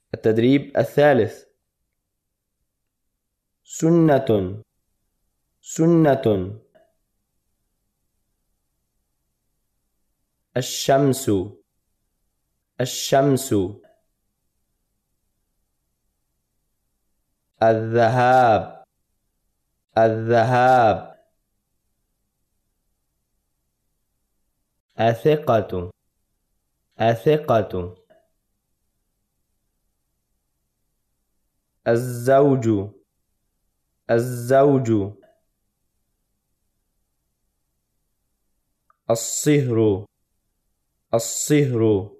التدريب الثالث: سنة سنة. الشمس الشمس. الذهاب الذهاب. الثقة الثقة. الزوج الزوج. الصهر الصهر.